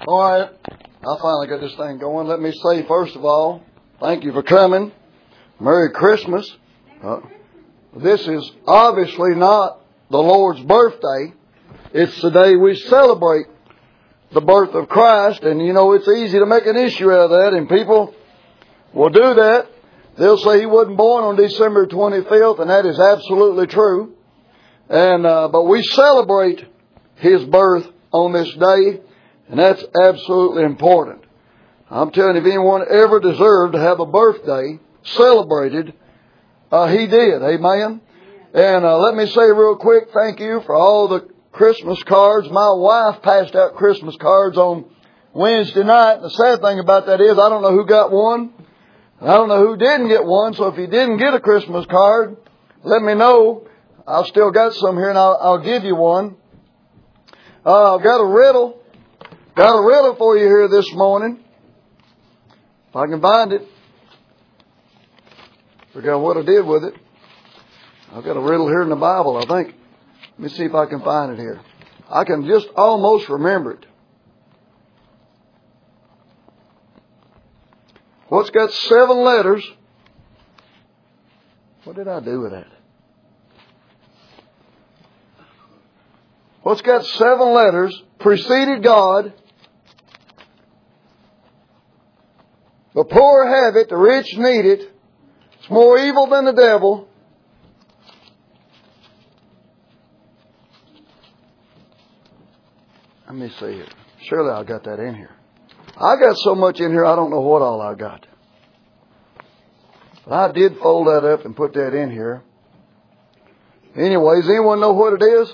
All right. I finally got this thing going. Let me say, first of all, thank you for coming. Merry Christmas. This is obviously not the Lord's birthday. It's the day we celebrate the birth of Christ. And, you know, it's easy to make an issue out of that. And people will do that. They'll say He wasn't born on December 25th. And that is absolutely true. And but we celebrate His birth on this day. And that's absolutely important. I'm telling you, if anyone ever deserved to have a birthday celebrated, He did. Amen. And let me say real quick, thank you for all the Christmas cards. My wife passed out Christmas cards on Wednesday night. And the sad thing about that is I don't know who got one. I don't know who didn't get one. So if you didn't get a Christmas card, let me know. I've still got some here and I'll give you one. I've got a riddle. Got a riddle for you here this morning. If I can find it. Forgot what I did with it. I've got a riddle here in the Bible, I think. Let me see if I can find it here. I can just almost remember it. What's got 7 letters? What did I do with that? What's got 7 letters, preceded God, the poor have it, the rich need it, it's more evil than the devil. Let me see here. Surely I got that in here. I got so much in here I don't know what all I got. But I did fold that up and put that in here. Anyways, anyone know what it is?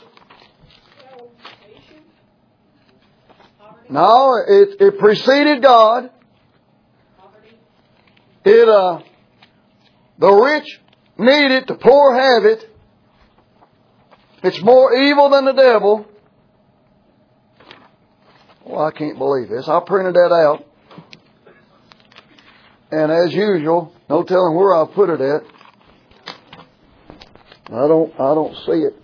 No, it preceded God. The rich need it, the poor have it. It's more evil than the devil. Well, I can't believe this. I printed that out. And as usual, no telling where I put it at. I don't see it.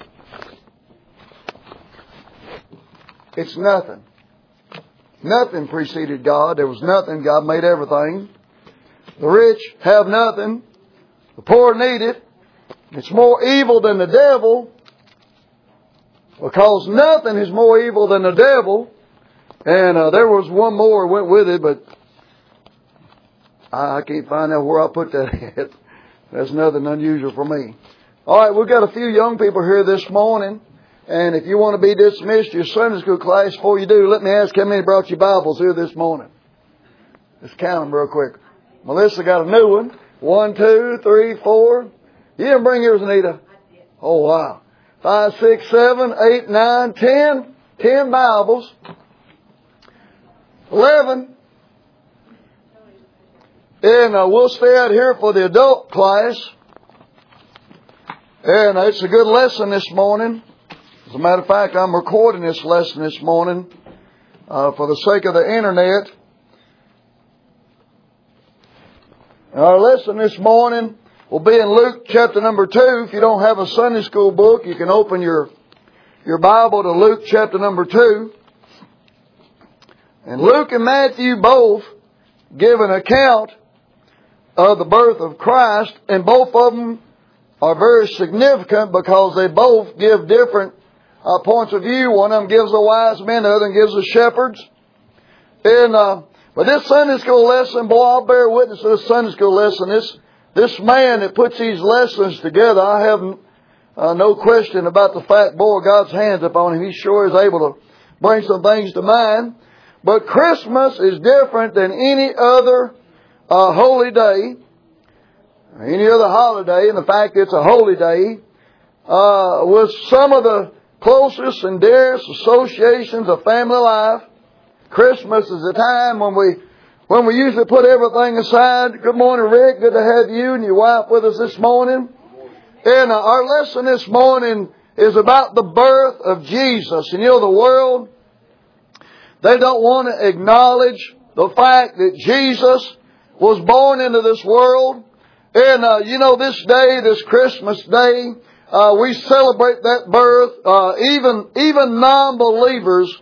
It's nothing. Nothing preceded God. There was nothing. God made everything. The rich have nothing. The poor need it. It's more evil than the devil. Because nothing is more evil than the devil. And there was one more went with it, but I can't find out where I put that at. That's nothing unusual for me. All right, we've got a few young people here this morning. And if you want to be dismissed to your Sunday school class, before you do, let me ask how many brought your Bibles here this morning. Let's count them real quick. Melissa got a new one. 1, 2, 3, 4. You didn't bring yours, Anita? Oh, wow. 5, 6, 7, 8, 9, 10. 10 Bibles. 11. And we'll stay out here for the adult class. And it's a good lesson this morning. As a matter of fact, I'm recording this lesson this morning for the sake of the internet. Our lesson this morning will be in Luke chapter number 2. If you don't have a Sunday school book, you can open your Bible to Luke chapter number 2. And Luke and Matthew both give an account of the birth of Christ, and both of them are very significant because they both give different points of view. One of them gives the wise men, the other one gives the shepherds. And but this Sunday school lesson, boy, I'll bear witness to this Sunday school lesson. This man that puts these lessons together, I have no question about the fact, boy, God's hands upon him. He sure is able to bring some things to mind. But Christmas is different than any other holy day, or any other holiday. And the fact it's a holy day, with some of the closest and dearest associations of family life. Christmas is a time when we usually put everything aside. Good morning, Rick. Good to have you and your wife with us this morning. And our lesson this morning is about the birth of Jesus. And you know, the world, they don't want to acknowledge the fact that Jesus was born into this world. And you know, this day, this Christmas day, we celebrate that birth. Even non-believers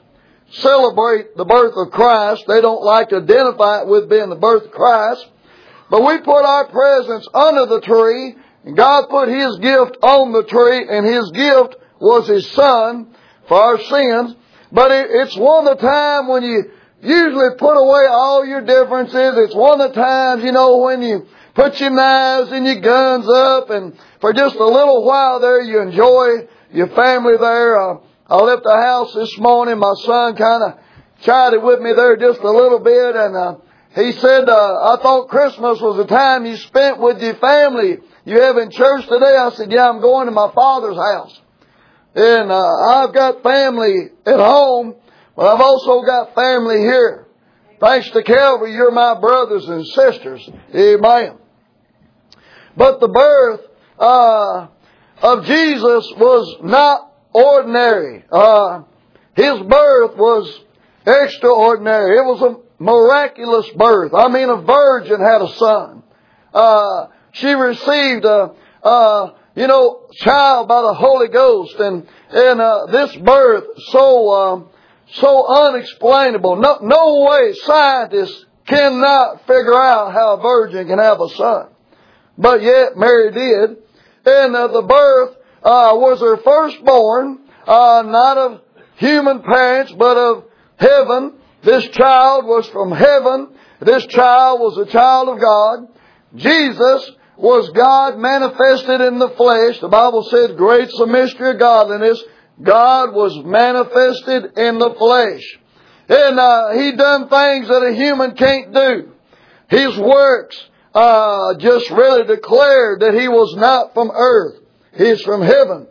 celebrate the birth of Christ. They don't like to identify it with being the birth of Christ. But we put our presents under the tree, and God put His gift on the tree, and His gift was His Son for our sins. But it's one of the times when you usually put away all your differences. It's one of the times, when you put your knives and your guns up, and for just a little while there you enjoy your family there. I left the house this morning. My son kind of chatted with me there just a little bit, and he said, I thought Christmas was the time you spent with your family. You having church today? I said, yeah, I'm going to my father's house. And I've got family at home, but I've also got family here. Thanks to Calvary, you're my brothers and sisters. Amen. But the birth of Jesus was not ordinary. His birth was extraordinary. It was a miraculous birth. I mean, a virgin had a son. She received a child by the Holy Ghost, and this birth so unexplainable. No way scientists cannot figure out how a virgin can have a son. But yet Mary did. And the birth was her firstborn, not of human parents, but of heaven. This child was from heaven. This child was a child of God. Jesus was God manifested in the flesh. The Bible said, great's the mystery of godliness. God was manifested in the flesh. And He done things that a human can't do. His works just really declared that He was not from earth. He's from heaven.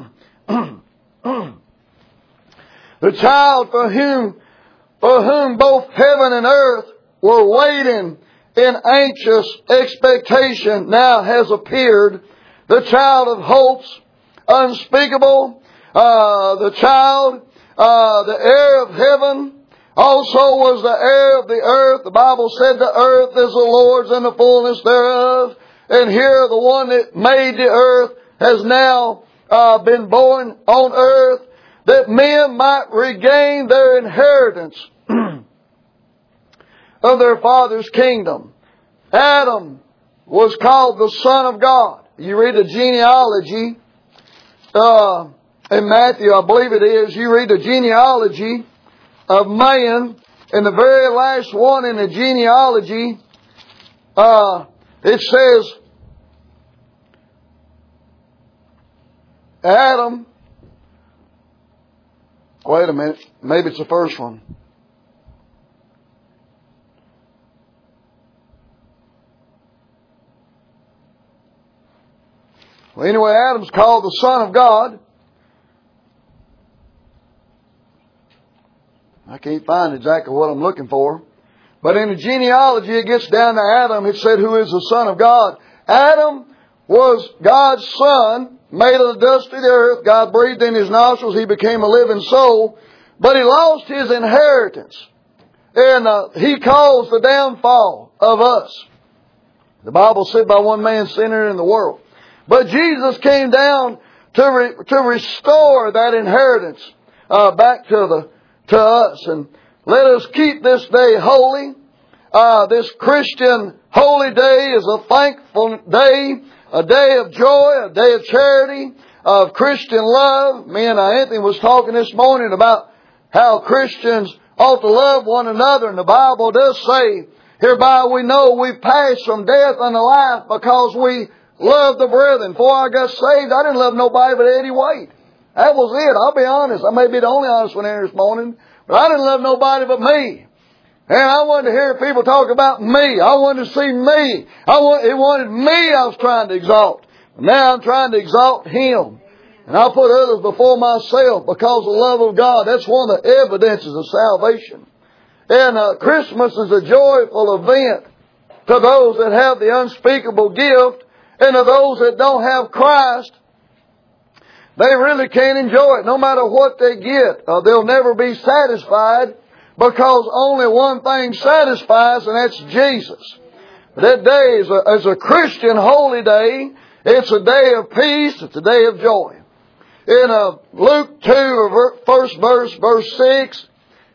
The child for whom both heaven and earth were waiting in anxious expectation now has appeared. The child of hopes unspeakable. The child, the heir of heaven, also was the heir of the earth. The Bible said the earth is the Lord's and the fullness thereof. And here the one that made the earth has now been born on earth, that men might regain their inheritance of their father's kingdom. Adam was called the Son of God. You read the genealogy in Matthew, I believe it is. You read the genealogy of man, and the very last one in the genealogy, it says Adam. Wait a minute. Maybe it's the first one. Well, anyway, Adam's called the Son of God. I can't find exactly what I'm looking for. But in the genealogy, it gets down to Adam. It said, who is the Son of God? Adam was God's son, made of the dust of the earth. God breathed in his nostrils. He became a living soul. But he lost his inheritance. And he caused the downfall of us. The Bible said by one man sinner in the world. But Jesus came down to restore that inheritance back to us. And let us keep this day holy. This Christian holy day is a thankful day, a day of joy, a day of charity, of Christian love. Me and Anthony was talking this morning about how Christians ought to love one another. And the Bible does say, hereby we know we've passed from death unto life because we love the brethren. Before I got saved, I didn't love nobody but Eddie White. That was it. I'll be honest. I may be the only honest one here this morning. But I didn't love nobody but me. And I wanted to hear people talk about me. I wanted to see me. It wanted me I was trying to exalt. But now I'm trying to exalt Him. And I'll put others before myself because of the love of God. That's one of the evidences of salvation. And Christmas is a joyful event to those that have the unspeakable gift. And to those that don't have Christ, they really can't enjoy it. No matter what they get, they'll never be satisfied because only one thing satisfies, and that's Jesus. That day is a Christian holy day. It's a day of peace. It's a day of joy. In Luke 2, first verse 6,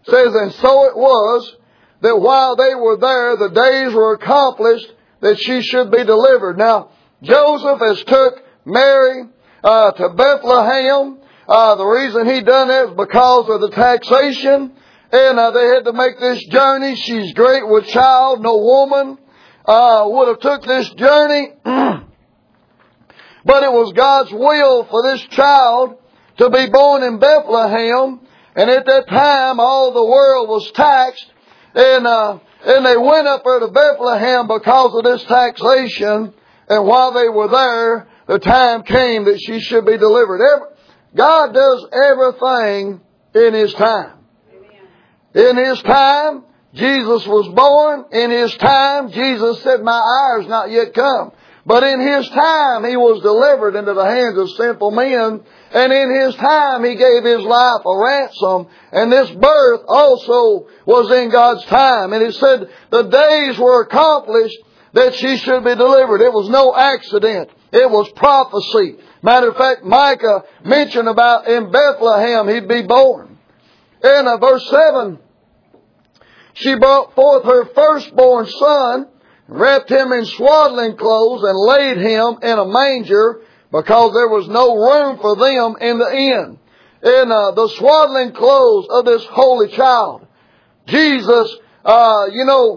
says, and so it was that while they were there, the days were accomplished that she should be delivered. Now, Joseph has took Mary to Bethlehem. The reason he done that is because of the taxation. And they had to make this journey. She's great with child. No woman would have took this journey. But it was God's will for this child to be born in Bethlehem. And at that time, all the world was taxed. And they went up there to Bethlehem because of this taxation. And while they were there, the time came that she should be delivered. God does everything in His time. In His time, Jesus was born. In His time, Jesus said, my hour is not yet come. But in His time, He was delivered into the hands of sinful men. And in His time, He gave His life a ransom. And this birth also was in God's time. And it said the days were accomplished that she should be delivered. It was no accident. It was prophecy. Matter of fact, Micah mentioned about in Bethlehem He'd be born. In verse 7, she brought forth her firstborn son, wrapped him in swaddling clothes, and laid him in a manger, because there was no room for them in the inn. In the swaddling clothes of this holy child, Jesus, had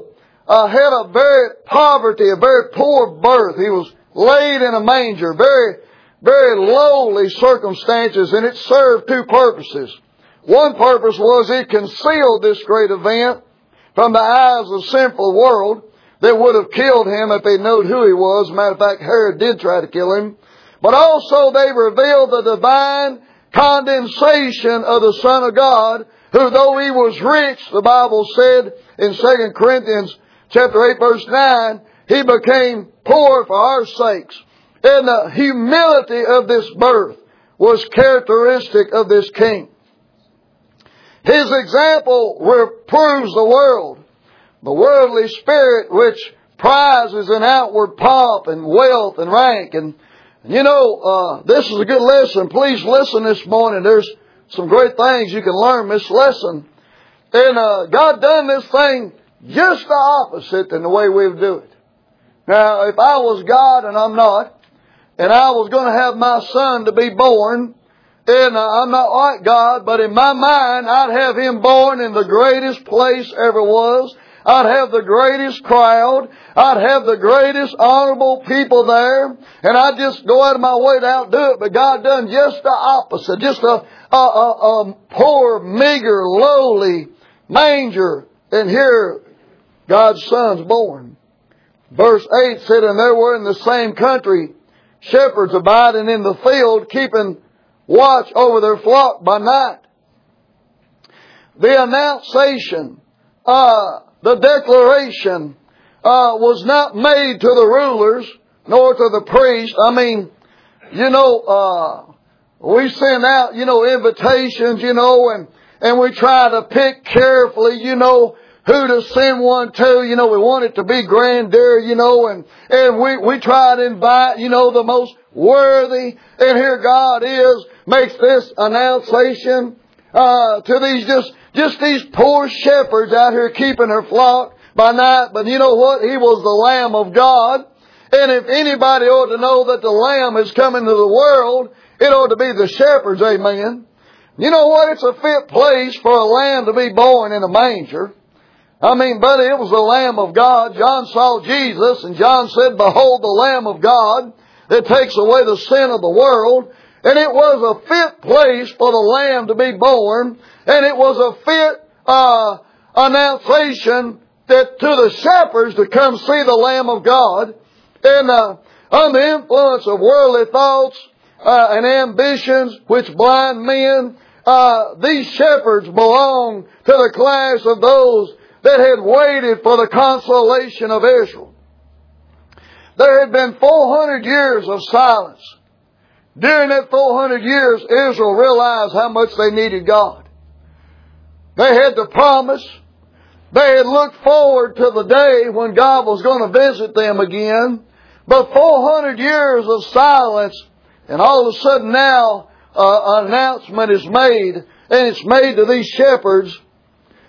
a very poor birth. He was laid in a manger, very, very lowly circumstances, and it served two purposes. One purpose was it concealed this great event from the eyes of the sinful world that would have killed him if they knowed who he was. Matter of fact, Herod did try to kill him. But also they revealed the divine condensation of the Son of God, who though He was rich, the Bible said in 2 Corinthians chapter 8 verse 9, He became poor for our sakes. And the humility of this birth was characteristic of this King. His example reproves the world. The worldly spirit which prizes an outward pomp and wealth and rank. And this is a good lesson. Please listen this morning. There's some great things you can learn from this lesson. And God done this thing just the opposite than the way we would do it. Now, if I was God, and I'm not, and I was going to have my son to be born, and I'm not like God, but in my mind, I'd have him born in the greatest place ever was. I'd have the greatest crowd. I'd have the greatest honorable people there. And I'd just go out of my way to outdo it. But God done just the opposite. Just a poor, meager, lowly manger. And here, God's Son's born. Verse 8 said, and there were in the same country shepherds abiding in the field, keeping watch over their flock by night. The annunciation, the declaration was not made to the rulers nor to the priests. I mean, we send out, invitations, and we try to pick carefully, who to send one to. We want it to be grandeur, and we try to invite, the most worthy. And here God makes this annunciation to these just these poor shepherds out here keeping their flock by night. But you know what? He was the Lamb of God. And if anybody ought to know that the Lamb is coming to the world, it ought to be the shepherds, amen. You know what? It's a fit place for a lamb to be born in a manger. I mean, buddy, it was the Lamb of God. John saw Jesus, and John said, behold the Lamb of God that takes away the sin of the world. And it was a fit place for the Lamb to be born. And it was a fit annunciation that to the shepherds to come see the Lamb of God. And under the influence of worldly thoughts and ambitions which blind men, these shepherds belong to the class of those that had waited for the consolation of Israel. There had been 400 years of silence. During that 400 years, Israel realized how much they needed God. They had the promise. They had looked forward to the day when God was going to visit them again. But 400 years of silence, and all of a sudden now an announcement is made, and it's made to these shepherds.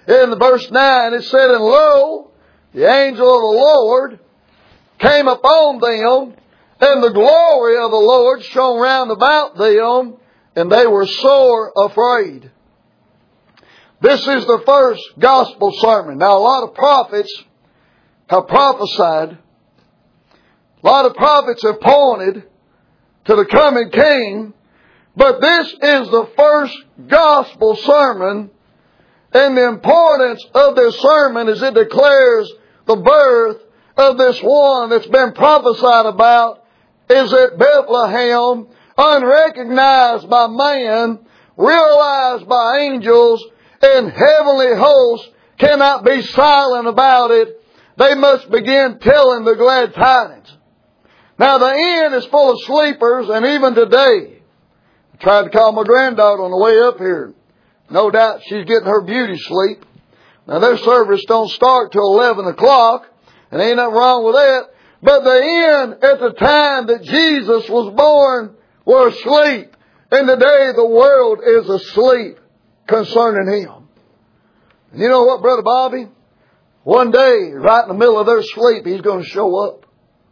In the verse 9 it said, And lo, the angel of the Lord came upon them, and the glory of the Lord shone round about them, and they were sore afraid. This is the first gospel sermon. Now, a lot of prophets have prophesied. A lot of prophets have pointed to the coming King. But this is the first gospel sermon. And the importance of this sermon is it declares the birth of this one that's been prophesied about is at Bethlehem, unrecognized by man, realized by angels, and heavenly hosts cannot be silent about it. They must begin telling the glad tidings. Now the inn is full of sleepers, and even today, I tried to call my granddaughter on the way up here. No doubt she's getting her beauty sleep. Now their service don't start till 11 o'clock, and ain't nothing wrong with that. But the inn at the time that Jesus was born were asleep. And today the world is asleep concerning Him. And you know what, Brother Bobby? One day, right in the middle of their sleep, He's going to show up.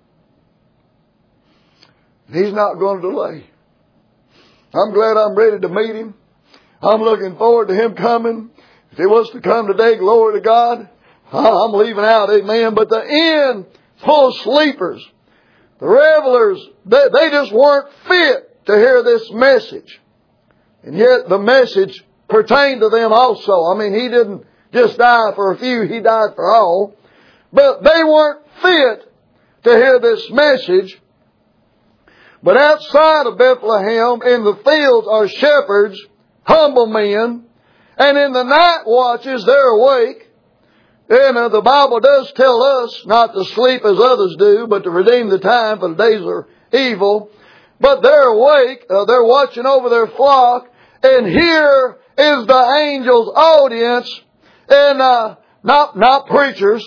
He's not going to delay. I'm glad I'm ready to meet Him. I'm looking forward to Him coming. If He was to come today, glory to God. I'm leaving out, amen. But the inn full of sleepers, the revelers, they just weren't fit to hear this message. And yet the message pertained to them also. I mean, He didn't just die for a few, He died for all. But they weren't fit to hear this message. But outside of Bethlehem, in the fields are shepherds, humble men, and in the night watches they're awake. And the Bible does tell us not to sleep as others do, but to redeem the time, for the days are evil. But they're awake, they're watching over their flock, and here is the angel's audience, and not preachers,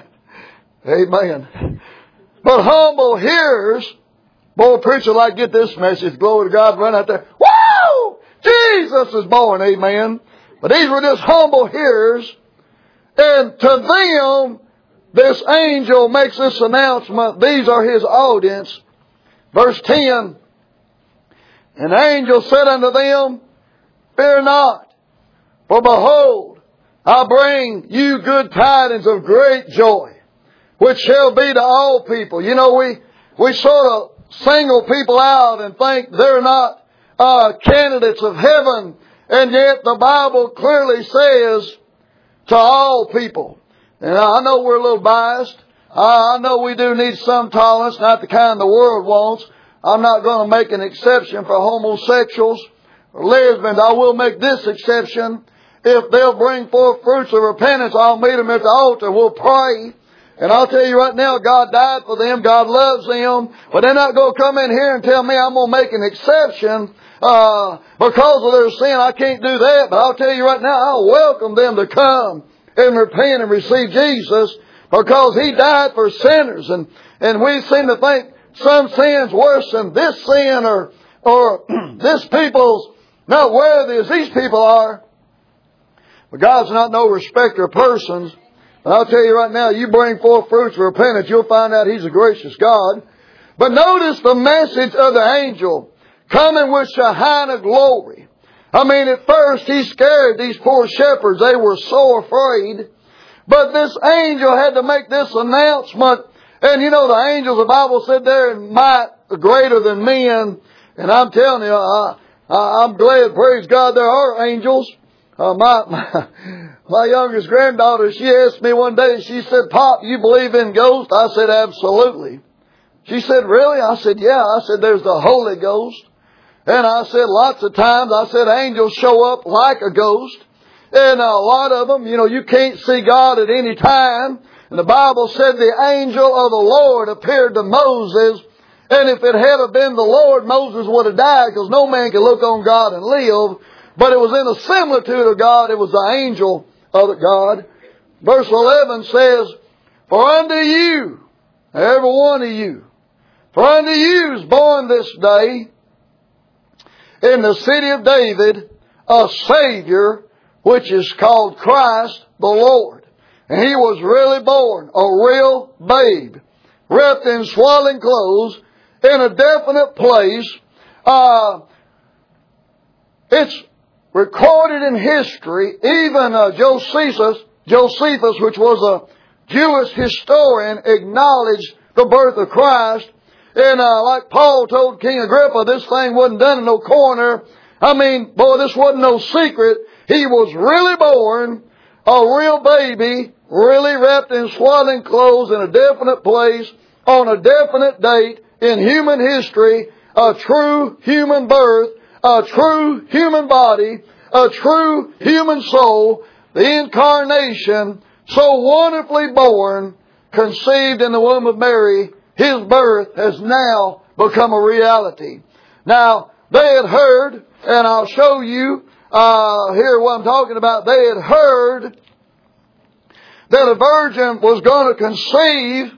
amen, but humble hearers. Boy, a preacher like get this message, glory to God, run out there, woo! Jesus is born, amen. But these were just humble hearers. And to them, this angel makes this announcement. These are his audience. Verse 10, And the angel said unto them, Fear not, for behold, I bring you good tidings of great joy, which shall be to all people. You know, we sort of single people out and think they're not candidates of heaven. And yet the Bible clearly says to all people. And I know we're a little biased. I know we do need some tolerance, not the kind the world wants. I'm not going to make an exception for homosexuals or lesbians. I will make this exception. If they'll bring forth fruits of repentance, I'll meet them at the altar. We'll pray. And I'll tell you right now, God died for them. God loves them. But they're not going to come in here and tell me I'm going to make an exception because of their sin. I can't do that. But I'll tell you right now, I'll welcome them to come and repent and receive Jesus, because He died for sinners. And we seem to think some sin's worse than this sin, or this people's not worthy as these people are. But God's not no respecter of persons. And I'll tell you right now, you bring forth fruits of repentance, you'll find out He's a gracious God. But notice the message of the angel, coming with Shekinah glory. I mean, at first He scared these poor shepherds. They were so afraid. But this angel had to make this announcement. And you know, the angels, the Bible said they're in might greater than men. And I'm telling you, I'm glad, praise God, there are angels. My youngest granddaughter, she asked me one day, she said, Pop, you believe in ghosts? I said, absolutely. She said, really? I said, yeah. I said, there's the Holy Ghost. And I said, lots of times, I said, angels show up like a ghost. And a lot of them, you know, you can't see God at any time. And the Bible said the angel of the Lord appeared to Moses. And if it had been the Lord, Moses would have died, because no man can look on God and live. But it was in the similitude of God. It was the angel of God. Verse 11 says, For unto you, every one of you, for unto you is born this day in the city of David a Savior, which is called Christ the Lord. And He was really born, a real babe, wrapped in swaddling clothes, in a definite place. It's recorded in history. Even Josephus, which was a Jewish historian, acknowledged the birth of Christ. And like Paul told King Agrippa, this thing wasn't done in no corner. I mean, boy, this wasn't no secret. He was really born, a real baby, really wrapped in swaddling clothes in a definite place, on a definite date in human history, a true human birth, a true human body, a true human soul, the incarnation, so wonderfully born, conceived in the womb of Mary. His birth has now become a reality. Now, they had heard, and I'll show you here what I'm talking about. They had heard that a virgin was going to conceive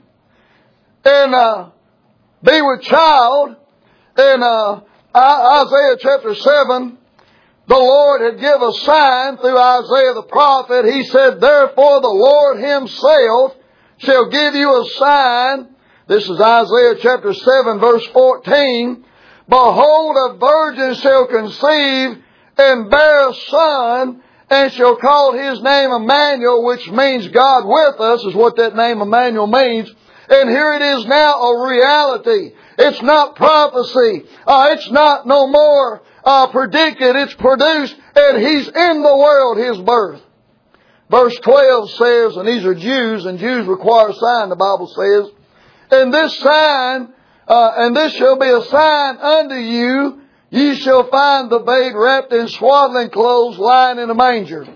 and be with child. In Isaiah chapter 7, the Lord had given a sign through Isaiah the prophet. He said, therefore the Lord Himself shall give you a sign. This is Isaiah chapter 7 verse 14. Behold, a virgin shall conceive and bear a son, and shall call His name Emmanuel, which means God with us, is what that name Emmanuel means. And here it is now, a reality. It's not prophecy. It's not no more predicted. It's produced, and He's in the world, His birth. Verse 12 says, and these are Jews, and Jews require a sign, the Bible says, and this sign, and this shall be a sign unto you, ye shall find the babe wrapped in swaddling clothes, lying in a manger.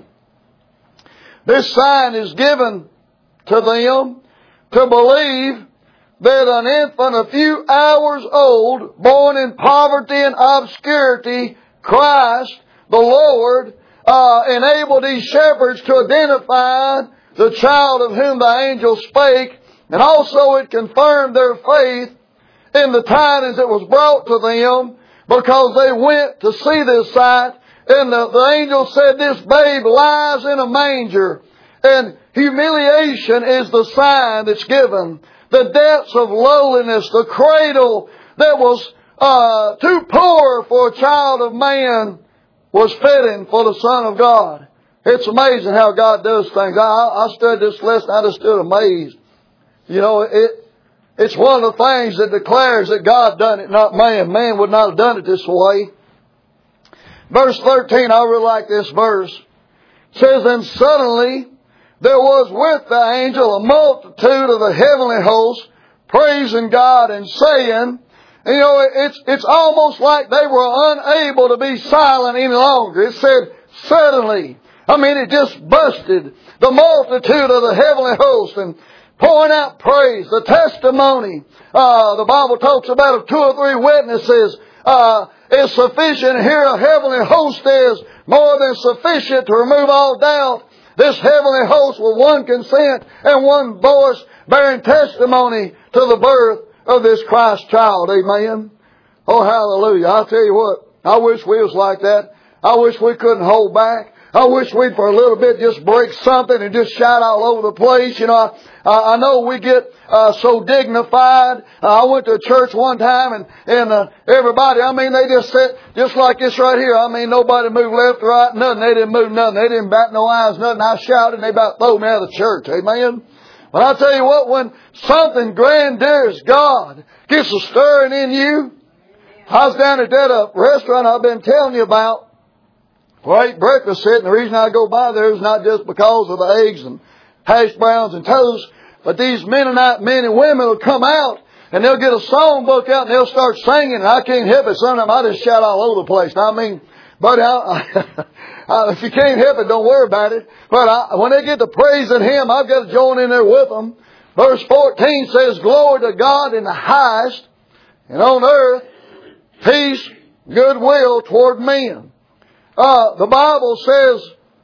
This sign is given to them to believe that an infant a few hours old, born in poverty and obscurity, Christ, the Lord, enabled these shepherds to identify the child of whom the angel spake, and also it confirmed their faith in the tidings that was brought to them, because they went to see this sight, and the angel said, this babe lies in a manger. And humiliation is the sign that's given. The depths of lowliness, the cradle that was too poor for a child of man, was fitting for the Son of God. It's amazing how God does things. I studied this lesson, I just stood amazed. You know, it's one of the things that declares that God done it, not man. Man would not have done it this way. Verse 13, I really like this verse. It says, and suddenly there was with the angel a multitude of the heavenly hosts, praising God and saying, you know, it's almost like they were unable to be silent any longer. It said, suddenly. I mean, it just busted. The multitude of the heavenly hosts and pouring out praise, the testimony. The Bible talks about 2 or 3 witnesses is sufficient. Here a heavenly host is more than sufficient to remove all doubt. This heavenly host with one consent and one voice bearing testimony to the birth of this Christ child. Amen. Oh, hallelujah. I'll tell you what, I wish we was like that. I wish we couldn't hold back. I wish we'd for a little bit just break something and just shout all over the place. You know, I know we get so dignified. I went to a church one time and everybody, I mean, they just sat just like this right here. I mean, nobody moved left or right, nothing. They didn't move nothing. They didn't bat no eyes, nothing. I shouted and they about threw me out of the church. Amen. But I tell you what, when something grandeur as God gets a stirring in you. I was down at that restaurant I've been telling you about. Well, I ate breakfast at, and the reason I go by there is not just because of the eggs and hash browns and toast, but these Mennonite men and women will come out, and they'll get a songbook out, and they'll start singing, and I can't help it. Sometimes I just shout all over the place. Now, I mean, buddy, if you can't help it, don't worry about it. But when they get to praising Him, I've got to join in there with them. Verse 14 says, glory to God in the highest, and on earth, peace, goodwill toward men. The Bible says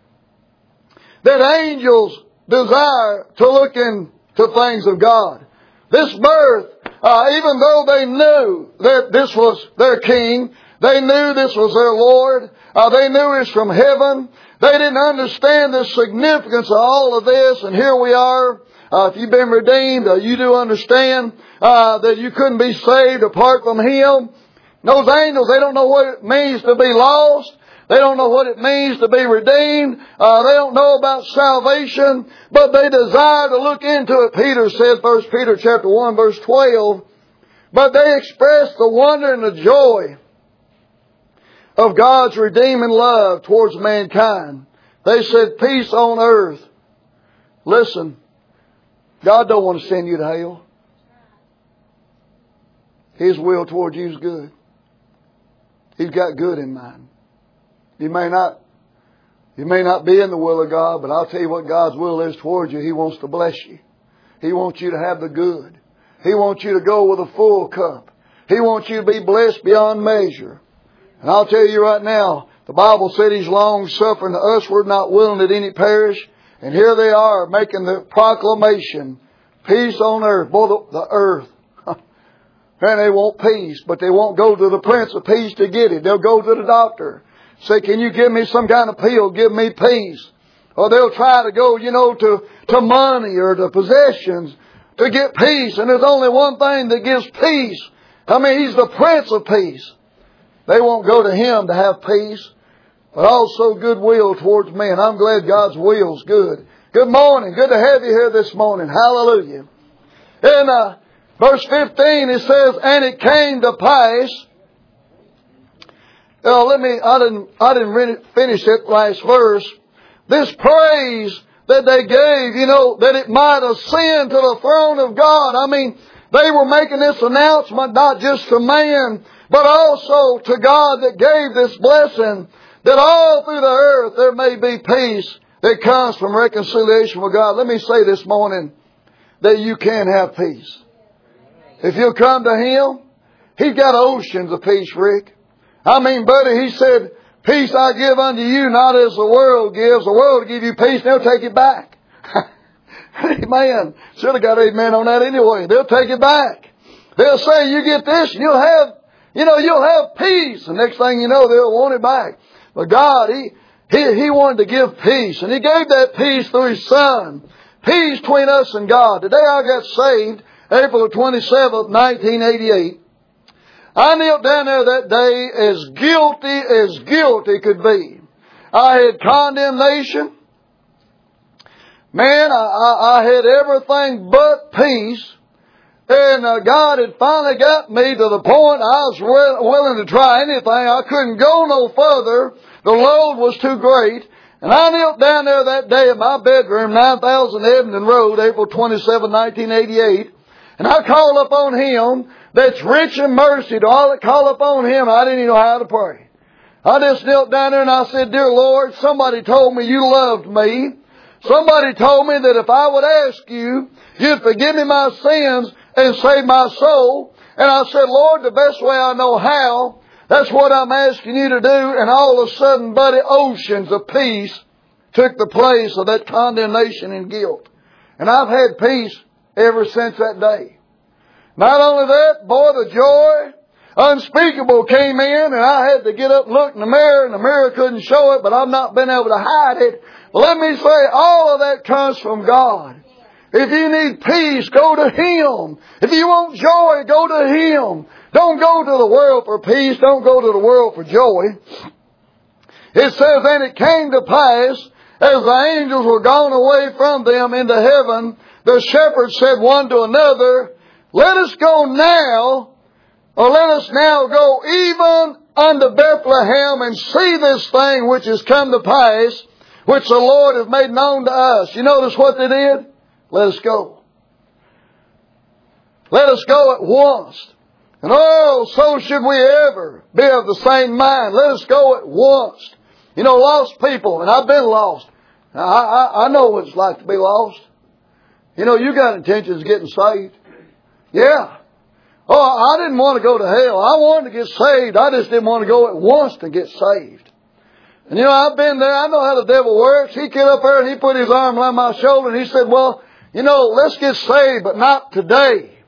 that angels desire to look into things of God. This birth, even though they knew that this was their king, They knew this was their Lord. They knew it's from heaven. They didn't understand the significance of all of this. And here we are. If you've been redeemed, you do understand that you couldn't be saved apart from Him. Those angels, they don't know what it means to be lost. They don't know what it means to be redeemed. They don't know about salvation, but they desire to look into it. Peter says, 1 Peter chapter 1, verse 12, but they express the wonder and the joy of God's redeeming love towards mankind. They said, peace on earth. Listen, God don't want to send you to hell. His will toward you is good. He's got good in mind. You may not be in the will of God, but I'll tell you what God's will is toward you. He wants to bless you. He wants you to have the good. He wants you to go with a full cup. He wants you to be blessed beyond measure. And I'll tell you right now, the Bible said He's long-suffering to us. We're not willing that any perish. And here they are making the proclamation, peace on earth. Boy, the earth. Man, they want peace, but they won't go to the Prince of Peace to get it. They'll go to the doctor. Say, can you give me some kind of pill? Give me peace. Or they'll try to go, to money or to possessions to get peace. And there's only one thing that gives peace. He's the Prince of Peace. They won't go to Him to have peace, but also goodwill towards men. I'm glad God's will's good. Good morning. Good to have you here this morning. Hallelujah. In verse 15 it says, and it came to pass. I didn't really finish that last verse. This praise that they gave, that it might ascend to the throne of God. They were making this announcement not just to man, but also to God that gave this blessing, that all through the earth there may be peace that comes from reconciliation with God. Let me say this morning that you can have peace. If you'll come to Him, He's got oceans of peace, Rick. Buddy, He said, peace I give unto you, not as the world gives. The world will give you peace, and they'll take it back. Amen. Should have got amen on that anyway. They'll take it back. They'll say, you get this, and you'll have peace. The next thing you know, they'll want it back. But God, He wanted to give peace, and He gave that peace through His Son. Peace between us and God. The day I got saved, April 27th, 1988, I knelt down there that day as guilty could be. I had condemnation. Man, I had everything but peace. And God had finally got me to the point I was willing to try anything. I couldn't go no further. The load was too great. And I knelt down there that day in my bedroom, 9000 Edmondton Road, April 27, 1988. And I called upon Him that's rich in mercy to all that call upon Him. I didn't even know how to pray. I just knelt down there and I said, dear Lord, somebody told me you loved me. Somebody told me that if I would ask you, you'd forgive me my sins and save my soul. And I said, Lord, the best way I know how, that's what I'm asking you to do. And all of a sudden, buddy, oceans of peace took the place of that condemnation and guilt. And I've had peace ever since that day. Not only that, boy, the joy unspeakable came in, and I had to get up and look in the mirror, and the mirror couldn't show it, but I've not been able to hide it. Let me say, all of that comes from God. If you need peace, go to Him. If you want joy, go to Him. Don't go to the world for peace. Don't go to the world for joy. It says, and it came to pass, as the angels were gone away from them into heaven, the shepherds said one to another, let us go now, or let us now go even unto Bethlehem and see this thing which has come to pass, which the Lord has made known to us. You notice what they did? Let us go. Let us go at once. And so should we ever be of the same mind. Let us go at once. Lost people, and I've been lost. I know what it's like to be lost. You got intentions of getting saved. Yeah. Oh, I didn't want to go to hell. I wanted to get saved. I just didn't want to go at once to get saved. And I've been there. I know how the devil works. He get up there and he put his arm around my shoulder and he said, well, let's get saved, but not today.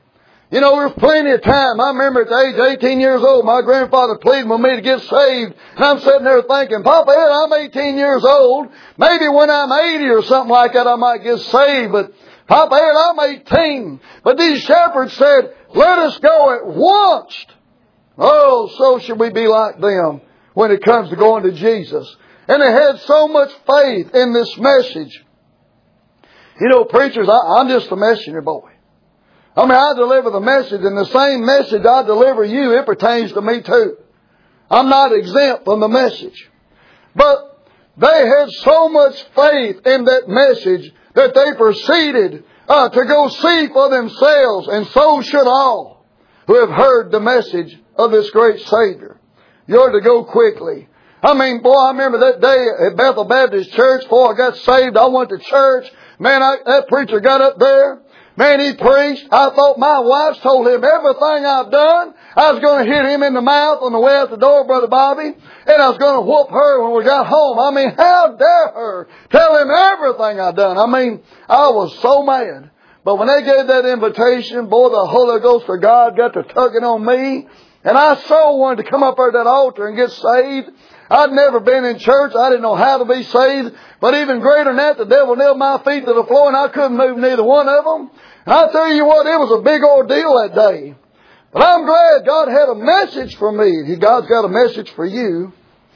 You know, there's plenty of time. I remember at the age of 18 years old, my grandfather pleaded with me to get saved. And I'm sitting there thinking, Papa Ed, I'm 18 years old. Maybe when I'm 80 or something like that, I might get saved. But Papa Ed, I'm 18. But these shepherds said, let us go at once. Oh, so should we be like them when it comes to going to Jesus. And they had so much faith in this message. You know, preachers, I'm just a messenger boy. I mean, I deliver the message, and the same message I deliver you, it pertains to me too. I'm not exempt from the message. But they had so much faith in that message that they proceeded to go see for themselves, and so should all who have heard the message of this great Savior. You're to go quickly. I mean, boy, I remember that day at Bethel Baptist Church before I got saved. I went to church. Man, that preacher got up there. Man, he preached. I thought my wife told him everything I've done. I was going to hit him in the mouth on the way out the door, Brother Bobby. And I was going to whoop her when we got home. I mean, how dare her tell him everything I've done. I mean, I was so mad. But when they gave that invitation, boy, the Holy Ghost of God got to tugging on me. And I so wanted to come up there at that altar and get saved. I'd never been in church. I didn't know how to be saved. But even greater than that, the devil nailed my feet to the floor and I couldn't move neither one of them. And I tell you what, it was a big ordeal that day. But I'm glad God had a message for me. God's got a message for you.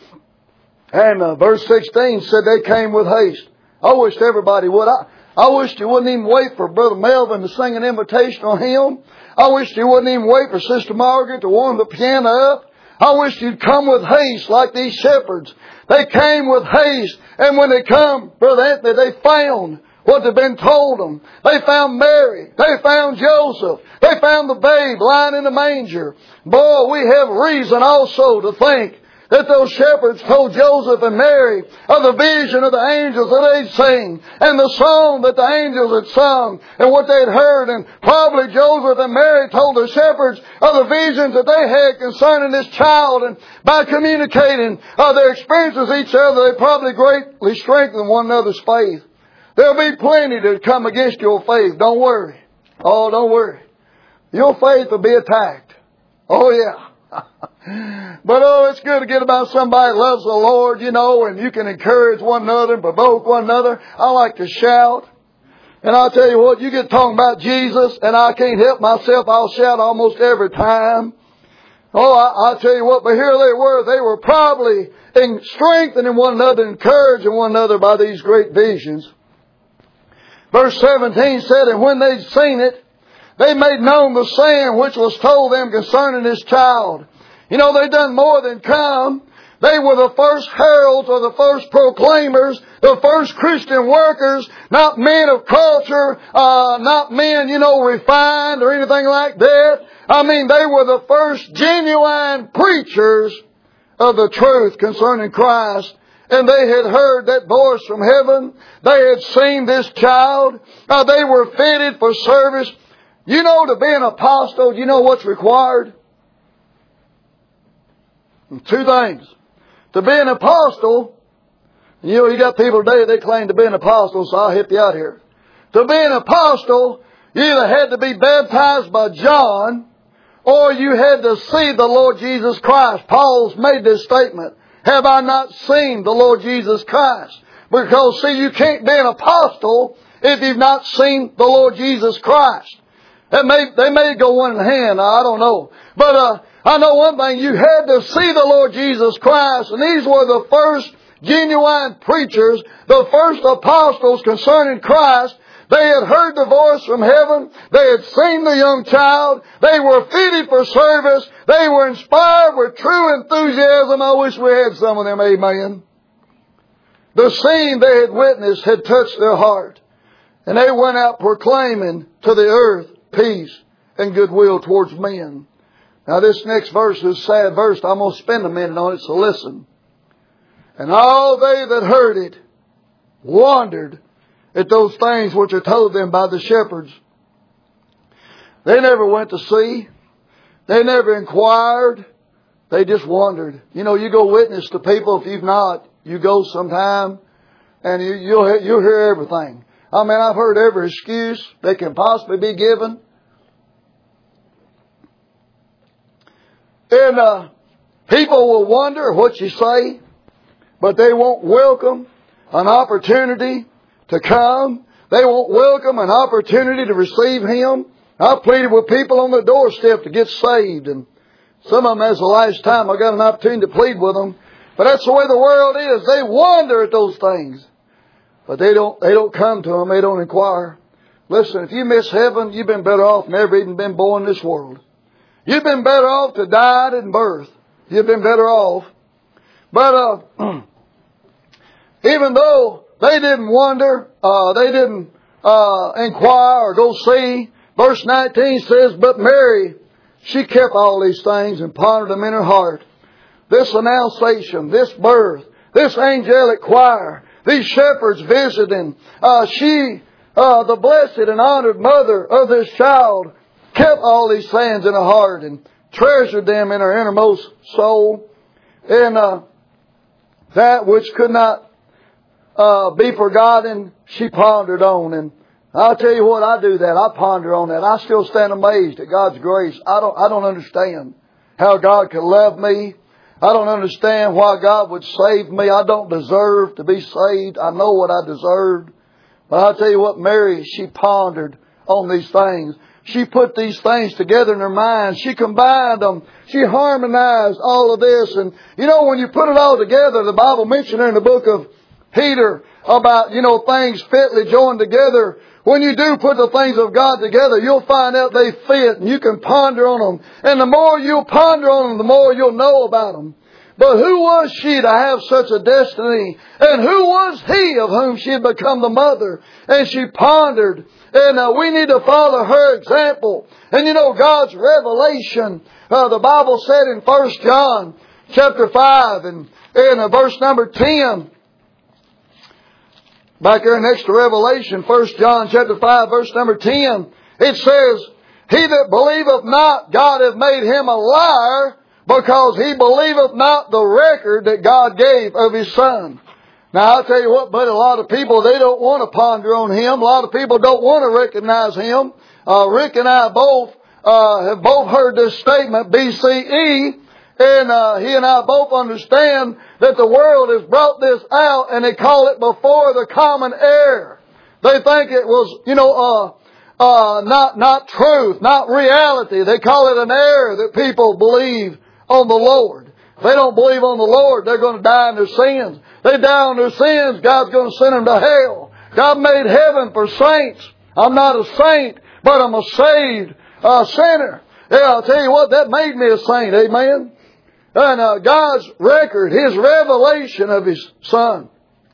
And verse 16 said they came with haste. I wished everybody would. I wished you wouldn't even wait for Brother Melvin to sing an invitational hymn. I wished you wouldn't even wait for Sister Margaret to warm the piano up. I wish you'd come with haste like these shepherds. They came with haste. And when they come, Brother Anthony, they found what had been told them. They found Mary. They found Joseph. They found the babe lying in the manger. Boy, we have reason also to think that those shepherds told Joseph and Mary of the vision of the angels that they'd sing and the song that the angels had sung and what they'd heard. And probably Joseph and Mary told the shepherds of the visions that they had concerning this child. And by communicating their experiences with each other, they probably greatly strengthened one another's faith. There'll be plenty to come against your faith. Don't worry. Oh, don't worry. Your faith will be attacked. Oh, yeah. But it's good to get about somebody that loves the Lord, you know, and you can encourage one another and provoke one another. I like to shout. And I'll tell you what, you get talking about Jesus, and I can't help myself. I'll shout almost every time. Oh, I'll tell you what, but here they were. They were probably strengthening one another, encouraging one another by these great visions. Verse 17 said, and when they'd seen it, they made known the saying which was told them concerning this child. You know, they done more than come. They were the first heralds or the first proclaimers, the first Christian workers, not men of culture, not men, refined or anything like that. I mean, they were the first genuine preachers of the truth concerning Christ. And they had heard that voice from heaven. They had seen this child. They were fitted for service. You know, to be an apostle, you know what's required? Two things. To be an apostle, you got people today, they claim to be an apostle, so I'll help you out here. To be an apostle, you either had to be baptized by John, or you had to see the Lord Jesus Christ. Paul's made this statement. Have I not seen the Lord Jesus Christ? Because, see, you can't be an apostle if you've not seen the Lord Jesus Christ. They may go one in hand, I don't know. But I know one thing, you had to see the Lord Jesus Christ, and these were the first genuine preachers, the first apostles concerning Christ. They had heard the voice from heaven. They had seen the young child. They were fitted for service. They were inspired with true enthusiasm. I wish we had some of them, amen. The scene they had witnessed had touched their heart. And they went out proclaiming to the earth peace and goodwill towards men. Now this next verse is a sad verse. I'm going to spend a minute on it, so listen. And all they that heard it wondered at those things which are told them by the shepherds. They never went to see. They never inquired. They just wondered. You know, you go witness to people. If you've not, you go sometime and you'll hear everything. I mean, I've heard every excuse that can possibly be given. And people will wonder what you say, but they won't welcome an opportunity to come. They won't welcome an opportunity to receive Him. I've pleaded with people on the doorstep to get saved, and some of them, as the last time I got an opportunity to plead with them. But that's the way the world is. They wonder at those things, but they don't come to them. They don't inquire. Listen, if you miss heaven, you've been better off never even been born in this world. You've been better off to die at birth. You've been better off. But even though they didn't wonder, they didn't inquire or go see, verse 19 says, but Mary, she kept all these things and pondered them in her heart. This announciation, this birth, this angelic choir, these shepherds visiting, she, the blessed and honored mother of this child, kept all these things in her heart and treasured them in her innermost soul. And that which could not be forgotten, she pondered on. And I'll tell you what, I do that. I ponder on that. I still stand amazed at God's grace. I don't understand how God could love me. I don't understand why God would save me. I don't deserve to be saved. I know what I deserved. But I'll tell you what, Mary, she pondered on these things. She put these things together in her mind. She combined them. She harmonized all of this. And, you know, when you put it all together, the Bible mentioned in the book of Peter about, things fitly joined together. When you do put the things of God together, you'll find out they fit and you can ponder on them. And the more you'll ponder on them, the more you'll know about them. But who was she to have such a destiny? And who was he of whom she had become the mother? And she pondered. And we need to follow her example. And God's revelation, the Bible said in 1 John chapter 5 and verse number 10, back there next to Revelation, 1 John chapter 5, verse number 10, it says, he that believeth not, God hath made him a liar, because he believeth not the record that God gave of His Son. Now, I'll tell you what, but a lot of people, they don't want to ponder on Him. A lot of people don't want to recognize Him. Rick and I have both heard this statement, BCE, and he and I both understand that the world has brought this out, and they call it before the common error. They think it was, not truth, not reality. They call it an error that people believe on the Lord. If they don't believe on the Lord, they're going to die in their sins. They die in their sins, God's going to send them to hell. God made heaven for saints. I'm not a saint, but I'm a saved sinner. Yeah, I'll tell you what, that made me a saint. Amen. And God's record, His revelation of His Son.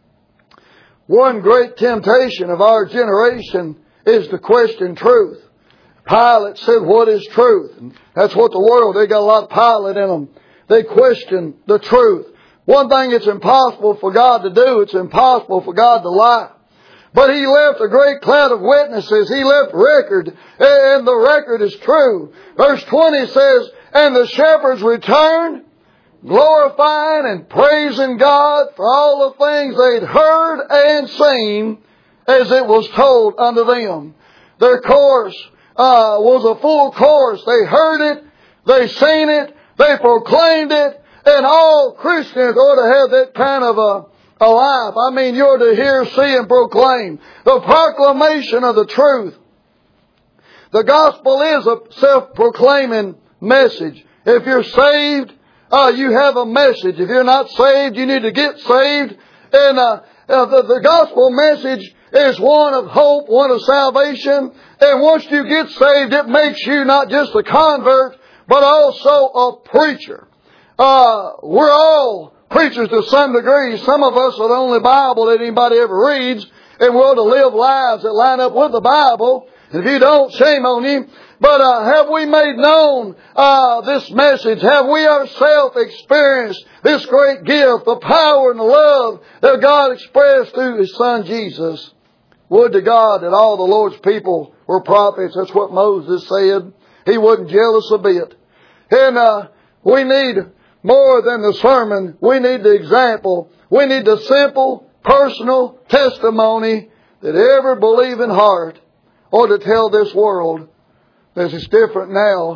One great temptation of our generation is to question truth. Pilate said, what is truth? And that's what the world, they got a lot of Pilate in them. They question the truth. One thing it's impossible for God to do, it's impossible for God to lie. But He left a great cloud of witnesses. He left record, and the record is true. Verse 20 says, and the shepherds returned, glorifying and praising God for all the things they'd heard and seen as it was told unto them. Their course was a full course. They heard it, they seen it, they proclaimed it, and all Christians ought to have that kind of a life. I mean, you're to hear, see, and proclaim the proclamation of the truth. The gospel is a self-proclaiming message. If you're saved, you have a message. If you're not saved, you need to get saved. And the gospel message is one of hope, one of salvation. And once you get saved, it makes you not just a convert, but also a preacher. We're all preachers to some degree. Some of us are the only Bible that anybody ever reads, and we're to live lives that line up with the Bible. And if you don't, shame on you. But have we made known this message? Have we ourselves experienced this great gift, the power and the love that God expressed through His Son Jesus? Would to God that all the Lord's people were prophets. That's what Moses said. He wasn't jealous a bit. And we need more than the sermon. We need the example. We need the simple, personal testimony that every believing heart ought to tell this world that it's different now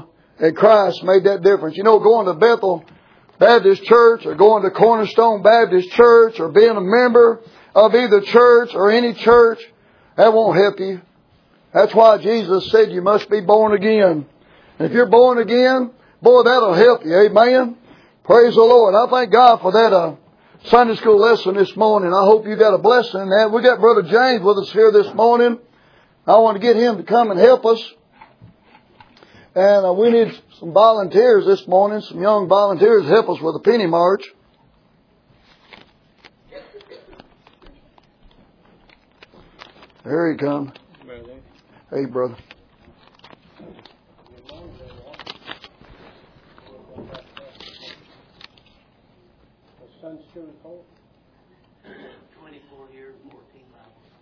And Christ made that difference. You know, going to Bethel Baptist Church or going to Cornerstone Baptist Church or being a member of either church or any church, that won't help you. That's why Jesus said you must be born again. And if you're born again, boy, that'll help you. Amen. Praise the Lord. I thank God for that Sunday school lesson this morning. I hope you got a blessing in that. We got Brother James with us here this morning. I want to get him to come and help us. And we need some volunteers this morning, some young volunteers to help us with the penny march. There he comes. Hey, brother. Sunday school in Polk? 24 years, 14 miles.